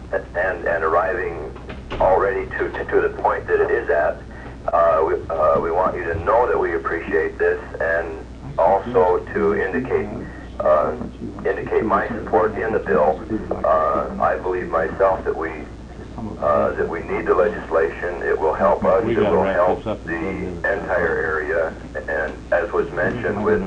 and arriving already to the point that it is at. We want you to know that we appreciate this, and also to indicate my support in the bill. I believe myself that we need the legislation. It will help us. It will help the entire area, and as was mentioned with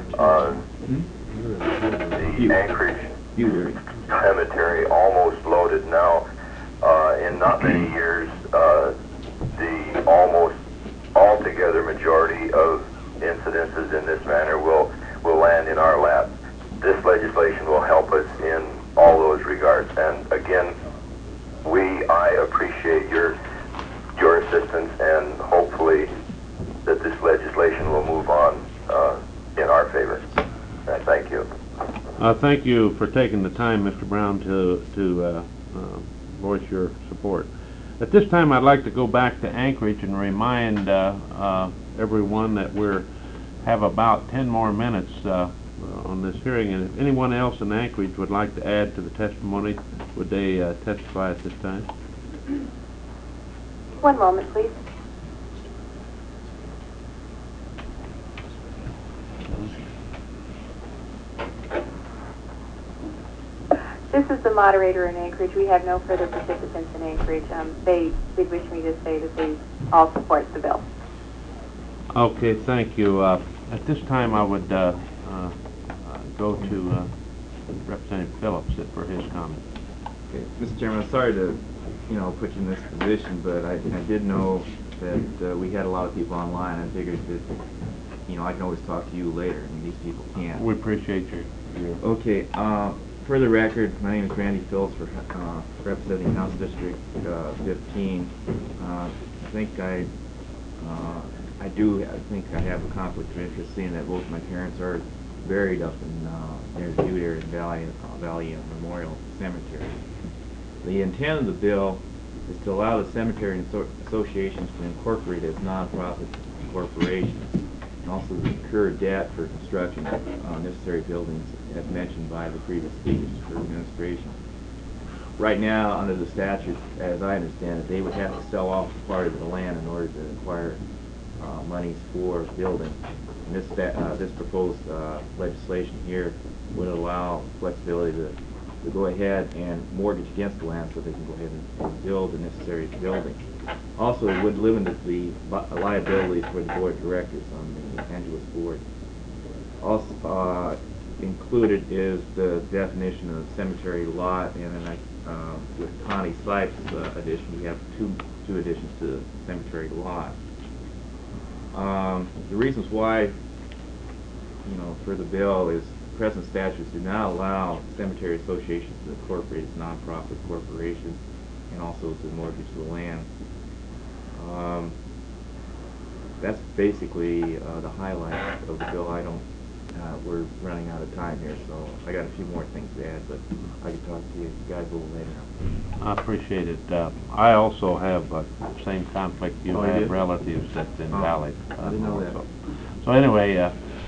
the Anchorage Cemetery almost loaded now, in not many years, the almost altogether majority of incidences in this manner will land in our lap. This legislation will help us in all those regards. And again, I appreciate your assistance, and hopefully that this legislation will move on in our favor. Thank you. Thank you for taking the time, Mr. Brown, to voice your support. At this time, I'd like to go back to Anchorage and remind everyone that we have about 10 more minutes on this hearing, and if anyone else in Anchorage would like to add to the testimony, would they testify at this time? One moment, please. This is the moderator in Anchorage. We have no further participants in Anchorage. They did wish me to say that they all support the bill. Okay, thank you. At this time, I would go to Representative Phillips for his comment. Okay, Mr. Chairman, I'm sorry to, put you in this position, but I did know that we had a lot of people online. I figured that, I can always talk to you later. I mean, these people can't. We appreciate your Okay. For the record, my name is Randy Phillips, representing House District 15. I think I have a conflict of interest, seeing that both my parents are buried up in near the Butte area, Valley Memorial Cemetery. The intent of the bill is to allow the cemetery and associations to incorporate as non-profit corporations, and also to incur debt for construction of necessary buildings, as mentioned by the previous speakers for administration. Right now, under the statute, as I understand it, they would have to sell off part of the land in order to acquire monies for building. And this proposed legislation here would allow flexibility to go ahead and mortgage against the land so they can go ahead and build the necessary building. Also, it would limit the liabilities for the board of directors on the Angeles board. Also included is the definition of cemetery lot, and then with Connie Sipes' addition, we have two additions to the cemetery lot. The reasons why, for the bill is present statutes do not allow cemetery associations to incorporate as non-profit corporations, and also to mortgage the land. That's basically the highlight of the bill. We're running out of time here, so I got a few more things to add, but I can talk to you guys a little later. I appreciate it. I also have the same conflict you have, relatives that's in Valley. I didn't know that. So anyway,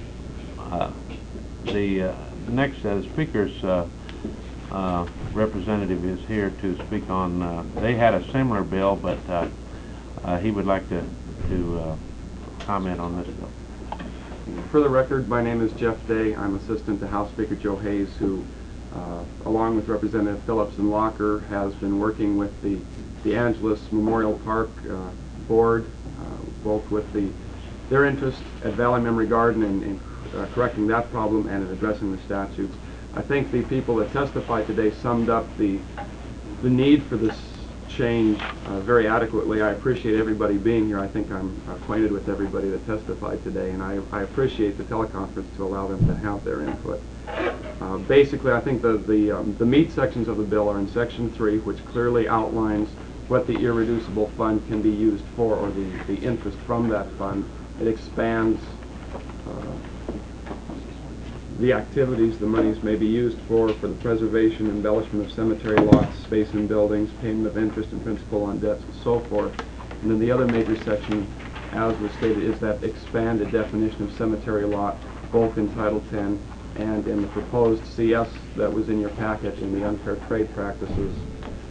the next speaker's representative is here to speak on, they had a similar bill, but he would like to comment on this bill. For the record, my name is Jeff Day. I'm assistant to House Speaker Joe Hayes, who, along with Representative Phillips and Locker, has been working with the Angeles Memorial Park Board, both with their interest at Valley Memory Garden in correcting that problem and in addressing the statutes. I think the people that testified today summed up the need for this change very adequately. I appreciate everybody being here. I think I'm acquainted with everybody that testified today, and I appreciate the teleconference to allow them to have their input. Basically, I think the meat sections of the bill are in Section 3, which clearly outlines what the irreducible fund can be used for, or the interest from that fund. It expands the activities the monies may be used for the preservation, embellishment of cemetery lots, space in buildings, payment of interest and principal on debts, and so forth. And then the other major section, as was stated, is that expanded definition of cemetery lot, both in Title 10 and in the proposed CS that was in your packet in the unfair trade practices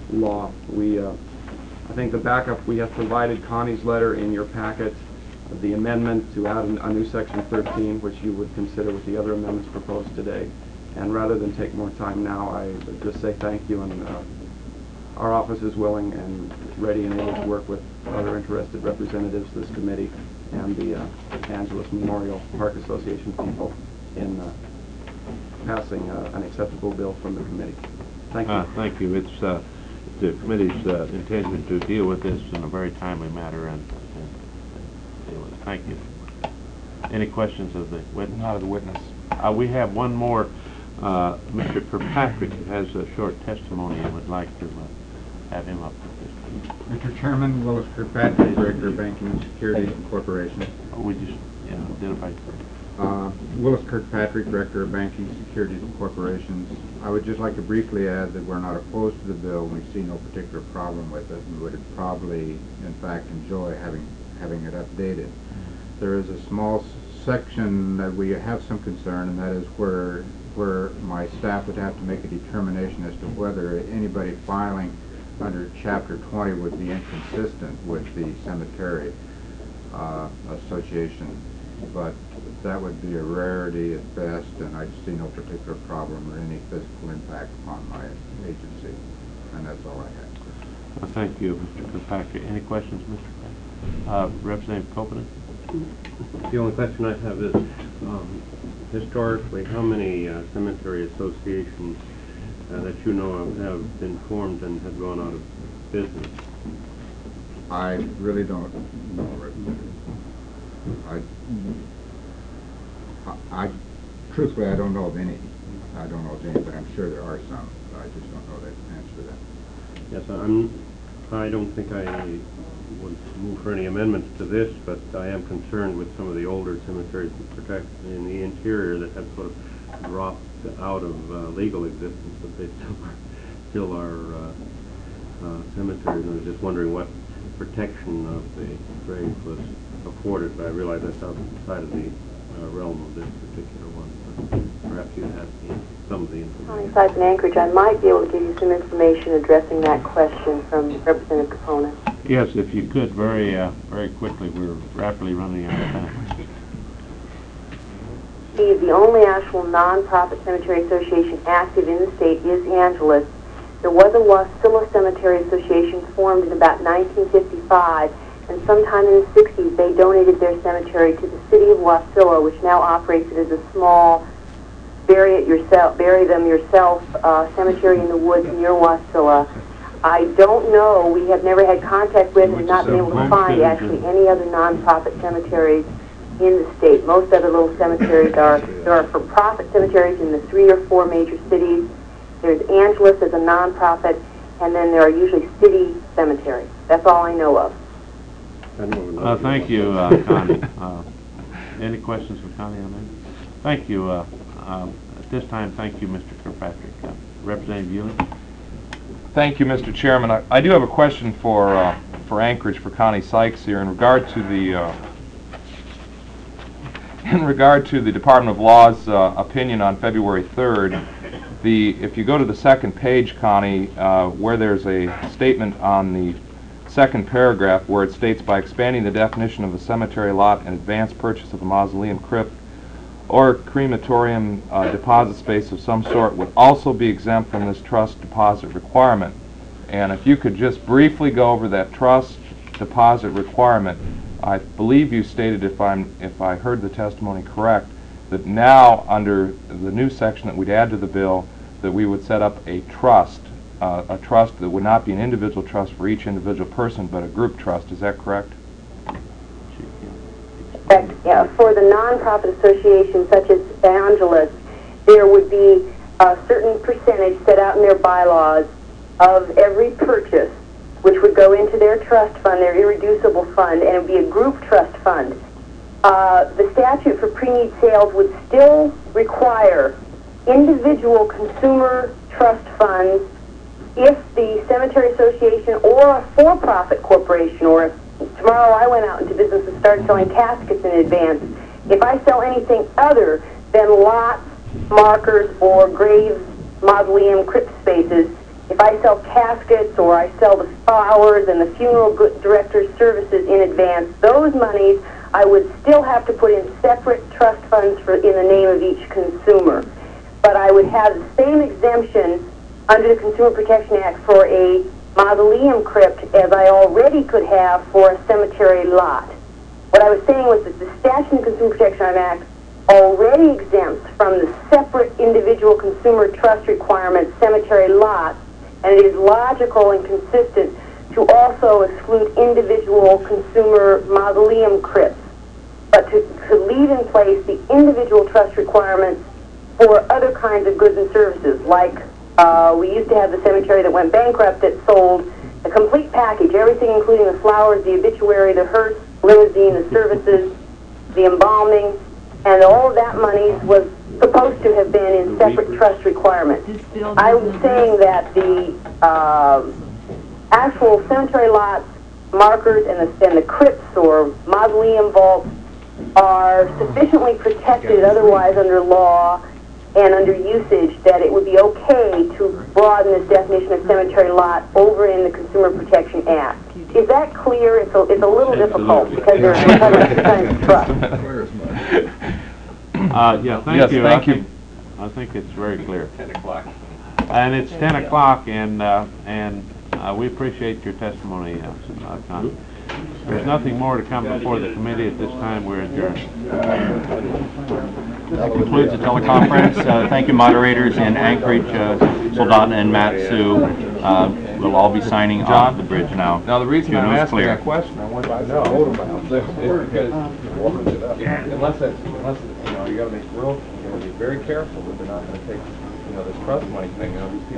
law. I think the backup, we have provided Connie's letter in your packet, the amendment to add a new section 13, which you would consider with the other amendments proposed today. And rather than take more time now, I would just say thank you, and our office is willing and ready and able to work with other interested representatives of this committee and the Angeles Memorial Park Association people in passing an acceptable bill from the committee. Thank you. Thank you. It's the committee's intention to deal with this in a very timely manner, and deal with it. Thank you. Any questions of the witness? Not of the witness. We have one more. Mr. Kirkpatrick has a short testimony and would like to have him up at this time. Mr. Chairman, Willis Kirkpatrick, Director of Banking Securities Corporation. We just identify. Willis Kirkpatrick, Director of Banking Securities Corporations. I would just like to briefly add that we're not opposed to the bill. We see no particular problem with it, and would probably, in fact, enjoy having it updated. There is a small section that we have some concern, and that is where my staff would have to make a determination as to whether anybody filing under Chapter 20 would be inconsistent with the Cemetery Association. But that would be a rarity at best, and I see no particular problem or any physical impact upon my agency. And that's all I have. Thank you, Mr. Kirkpatrick. Any questions, Mr. Representative Copeland? The only question I have is, historically, how many cemetery associations that you know of have been formed and have gone out of business? I really don't know. I truthfully, I don't know of any. I don't know of any, but I'm sure there are some. I just don't know the answer to that. Yes, I don't think I would move for any amendments to this, but I am concerned with some of the older cemeteries in the interior that have sort of dropped out of legal existence, but they still are cemeteries. And I was just wondering what protection of the grave was afforded, but I realize that's outside of the realm of this particular one. But perhaps you have some of the information. Besides in Anchorage, I might be able to give you some information addressing that question from Representative Capone. Yes, if you could, very quickly. We're rapidly running out of time. The only actual non-profit cemetery association active in the state is Angeles. There was a Wasilla Cemetery Association formed in about 1955, and sometime in the 60s they donated their cemetery to the city of Wasilla, which now operates it as a small bury them yourself cemetery in the woods near Wasilla. I don't know, we have never had contact with and not been able to find actually any other non-profit cemeteries in the state. Most other little cemeteries there are for-profit cemeteries in the 3 or 4 major cities. There's Angeles as a non-profit, and then there are usually city cemeteries. That's all I know of. Thank you, Connie. Any questions for Connie on that? Thank you. At this time, thank you, Mr. Kirkpatrick. Representative Ewing? Thank you, Mr. Chairman. I do have a question for Anchorage, for Connie Sykes here, in regard to the Department of Law's opinion on February 3rd. If you go to the second page, Connie, where there's a statement on the second paragraph where it states, by expanding the definition of a cemetery lot and advance purchase of a mausoleum crypt or crematorium deposit space of some sort would also be exempt from this trust deposit requirement. And if you could just briefly go over that trust deposit requirement. I believe you stated, if I heard the testimony correct, that now under the new section that we'd add to the bill, that we would set up a trust that would not be an individual trust for each individual person, but a group trust. Is that correct? Yeah, for the nonprofit associations such as Angeles, there would be a certain percentage set out in their bylaws of every purchase, which would go into their trust fund, their irreducible fund, and it would be a group trust fund. The statute for pre-need sales would still require individual consumer trust funds if the cemetery association or a for-profit corporation, or if tomorrow I went out into business and started selling caskets in advance, if I sell anything other than lots, markers, or graves, mausoleum, crypt spaces, if I sell caskets or I sell the flowers and the funeral director's services in advance, those monies I would still have to put in separate trust funds in the name of each consumer. But I would have the same exemption under the Consumer Protection Act for a mausoleum crypt as I already could have for a cemetery lot. What I was saying was that the statute in the Consumer Protection Act already exempts from the separate individual consumer trust requirement cemetery lots, and it is logical and consistent to also exclude individual consumer mausoleum crypts, but to leave in place the individual trust requirements for other kinds of goods and services, like we used to have the cemetery that went bankrupt that sold a complete package, everything including the flowers, the obituary, the hearse, limousine, the services, the embalming, and all of that money was supposed to have been in separate trust requirements. I'm saying that the actual cemetery lots, markers, and the crypts or mausoleum vaults are sufficiently protected otherwise under law and under usage that it would be okay to broaden this definition of cemetery lot over in the Consumer Protection Act. Is that clear? It's a little difficult because there's different kinds of trust. Yeah, thank Yes, you. thank you. I think it's very clear. 10 o'clock. And it's 10 o'clock, and we appreciate your testimony, Con. There's nothing more to come before the committee at this time. We're adjourned. That concludes the teleconference. Thank you, moderators in Anchorage, Soldotna and Matsu. We'll all be signing off the bridge now. Now, the reason June I'm was asking clear. that question, I want to know, is because unless it's, you gotta make real, you gotta be very careful that they're not gonna take, this trust money thing, these people